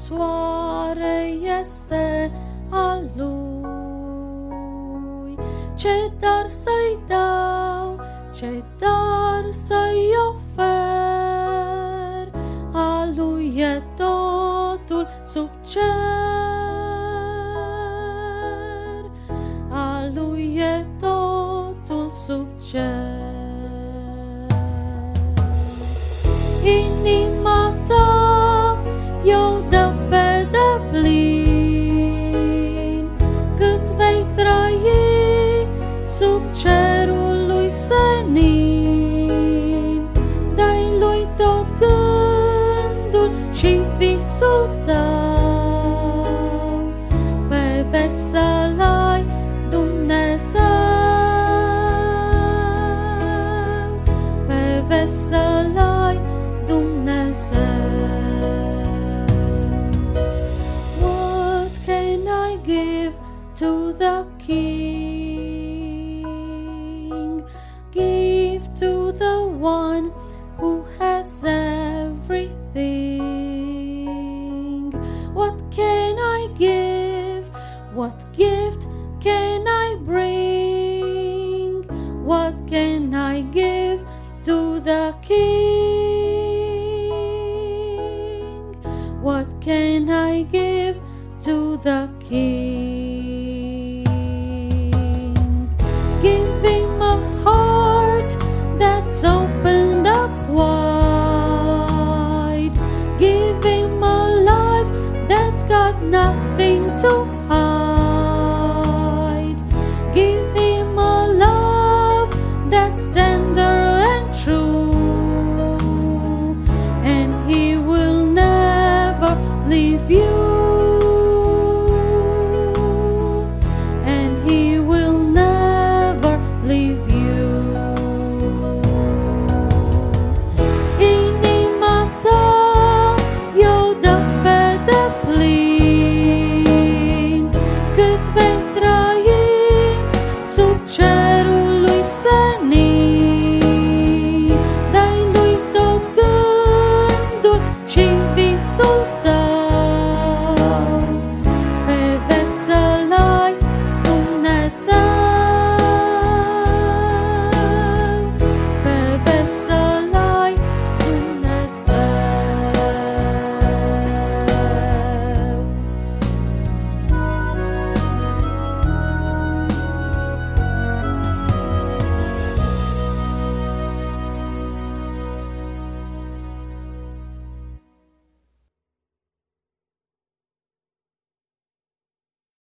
soare este al lui. Ce dar să-i dau, ce dar să-i ofer, a lui e totul sub cer, a lui e totul sub cer. Inima ta i-o dă pe deplin, cât vei trăi sub cerul lui senin. Dai lui tot gândul și visul tău, pe veci să-l ai Dumnezeu, pe veci să-l ai Dumnezeu. What can I give to the King? Give to the one who has everything. What can I give? What gift can I bring? What can I give to the King? What can I give to the King?